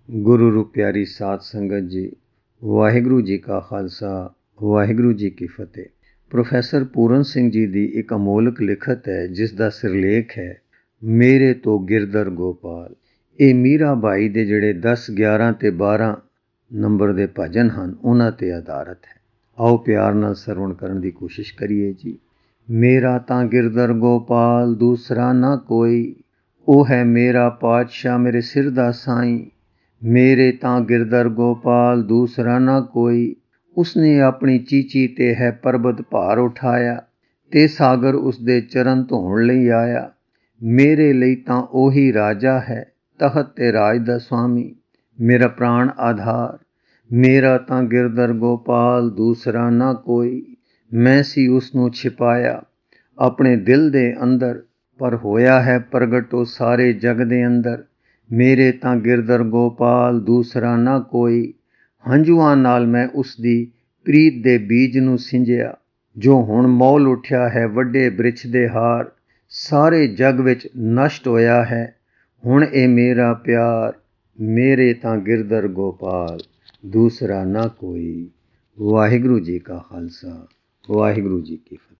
ਗੁਰੂ ਰੂ ਪਿਆਰੀ ਸਾਧ ਸੰਗਤ ਜੀ, ਵਾਹਿਗੁਰੂ ਜੀ ਕਾ ਖਾਲਸਾ, ਵਾਹਿਗੁਰੂ ਜੀ ਕੀ ਫਤਿਹ। ਪ੍ਰੋਫੈਸਰ ਪੂਰਨ ਸਿੰਘ ਜੀ ਦੀ ਇੱਕ ਅਮੋਲਕ ਲਿਖਤ ਹੈ ਜਿਸ ਦਾ ਸਿਰਲੇਖ ਹੈ ਮੇਰੇ ਤੋਂ ਗਿਰਧਰ ਗੋਪਾਲ। ਇਹ ਮੀਰਾ ਬਾਈ ਦੇ ਜਿਹੜੇ 10, 11 ਤੇ 12 ਨੰਬਰ ਦੇ ਭਜਨ ਹਨ ਉਹਨਾਂ ਤੇ ਆਧਾਰਿਤ ਹੈ। ਆਓ ਪਿਆਰ ਨਾਲ ਸਰਵਣ ਕਰਨ ਦੀ ਕੋਸ਼ਿਸ਼ ਕਰੀਏ ਜੀ। ਮੇਰਾ ਤਾਂ ਗਿਰਧਰ ਗੋਪਾਲ ਦੂਸਰਾ ਨਾ ਕੋਈ, ਉਹ ਹੈ ਮੇਰਾ ਪਾਤਸ਼ਾਹ ਮੇਰੇ ਸਿਰ ਦਾ ਸਾਈਂ। ਮੇਰੇ ਤਾਂ ਗਿਰਧਰ ਗੋਪਾਲ ਦੂਸਰਾ ਨਾ ਕੋਈ, ਉਸਨੇ ਆਪਣੀ ਚੀਚੀ ਤੇ ਹੈ ਪਰਬਤ ਭਾਰ ਉਠਾਇਆ, ਤੇ ਸਾਗਰ ਉਸਦੇ ਚਰਨ ਧੋਣ ਲਈ ਆਇਆ। ਮੇਰੇ ਲਈ ਤਾਂ ਉਹੀ ਰਾਜਾ ਹੈ, ਤਖਤ ਤੇ ਰਾਜ ਦਾ ਸੁਆਮੀ, ਮੇਰਾ ਪ੍ਰਾਣ ਆਧਾਰ। ਮੇਰਾ ਤਾਂ ਗਿਰਧਰ ਗੋਪਾਲ ਦੂਸਰਾ ਨਾ ਕੋਈ, ਮੈਂ ਸੀ ਉਸ ਨੂੰ ਛਿਪਾਇਆ ਆਪਣੇ ਦਿਲ ਦੇ ਅੰਦਰ, ਪਰ ਹੋਇਆ ਹੈ ਪ੍ਰਗਟ ਉਹ ਸਾਰੇ ਜਗ ਦੇ ਅੰਦਰ। ਮੇਰੇ ਤਾਂ ਗਿਰਧਰ ਗੋਪਾਲ ਦੂਸਰਾ ਨਾ ਕੋਈ, ਹੰਝੂਆਂ ਨਾਲ ਮੈਂ ਉਸ ਦੀ ਪ੍ਰੀਤ ਦੇ ਬੀਜ ਨੂੰ ਸਿੰਜਿਆ, ਜੋ ਹੁਣ ਮੌਲ ਉੱਠਿਆ ਹੈ ਵੱਡੇ ਬ੍ਰਿਛ ਦੇ ਹਾਰ। ਸਾਰੇ ਜਗ ਵਿੱਚ ਨਸ਼ਟ ਹੋਇਆ ਹੈ ਹੁਣ ਇਹ ਮੇਰਾ ਪਿਆਰ। ਮੇਰੇ ਤਾਂ ਗਿਰਧਰ ਗੋਪਾਲ ਦੂਸਰਾ ਨਾ ਕੋਈ। ਵਾਹਿਗੁਰੂ ਜੀ ਕਾ ਖਾਲਸਾ, ਵਾਹਿਗੁਰੂ ਜੀ ਕੀ ਫਤਿਹ।